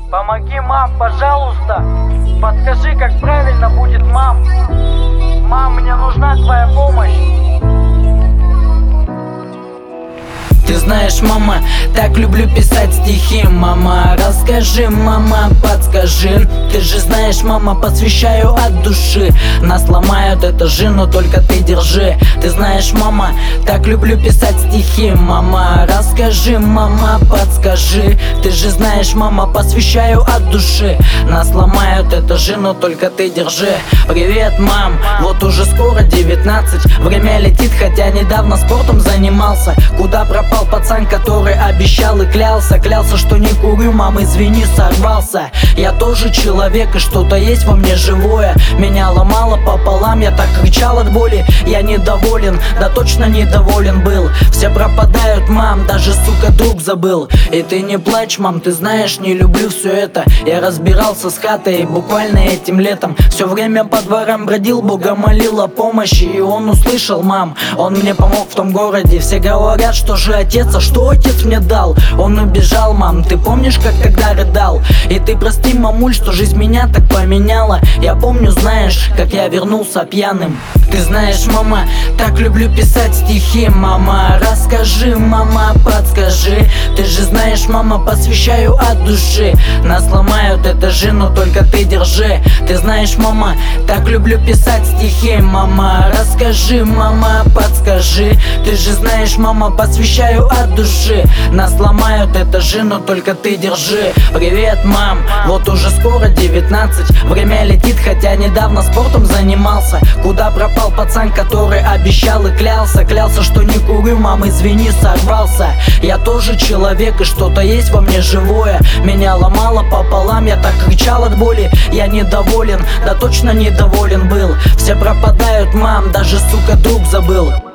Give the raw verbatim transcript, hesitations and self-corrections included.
Помоги, мам, пожалуйста. Подскажи, как правильно будет, мам. Мам, мне нужна твоя помощь. Ты знаешь, мама, так люблю писать стихи. Мама, расскажи, мама, подскажи. Ты же знаешь, мама, посвящаю от души. Нас ломают этажи, но только ты держи. Ты знаешь, мама, так люблю писать стихи. Мама, расскажи, мама, подскажи. Ты же знаешь, мама, посвящаю от души. Нас ломают этажи, но только ты держи. Привет, мам, вот уже скоро девятнадцать. Время летит, хотя недавно спортом занимался. Куда пропал пацан, который обещал и клялся? Клялся, что не курю, мам, извини, сорвался. Я тоже человек, и что-то есть во мне живое. Меня ломало пополам, я так кричал от боли. Я недоволен, да точно недоволен был. Все пропадают, мам, даже, сука, друг забыл. И ты не плачь, мам, ты знаешь, не люблю все это. Я разбирался с хатой буквально этим летом. Все время по дворам бродил, Бога молил о помощи. И он услышал, мам, он мне помог в том городе. Все говорят, что же отец, а что отец мне дал? Он убежал, мам, ты помнишь, как тогда рыдал? И ты прости, мамуль, что жизнь меня так поменяла. Я помню, знаешь, как я вернулся пьяным. Ты знаешь, мама, так люблю писать стихи. Мама, расскажи, мама, подскажи. Ты же знаешь, мама, посвящаю от души. Нас ломают этажи, но только ты держи. Ты знаешь, мама, так люблю писать стихи. Мама, расскажи, мама, подскажи. Ты же знаешь, мама, посвящаю от души. Нас ломают этажи, но только ты держи. Привет, мам, вот уже скоро девятнадцать. Время летит, хотя недавно спортом занимался. Куда пропал пацан, который обещал и клялся? Клялся, что не курю, мам, извини, сорвался. Я тоже человек, и что-то есть во мне живое. Меня ломало пополам, я так кричал от боли. Я недоволен, да точно недоволен был. Все пропадают, мам, даже, сука, друг забыл.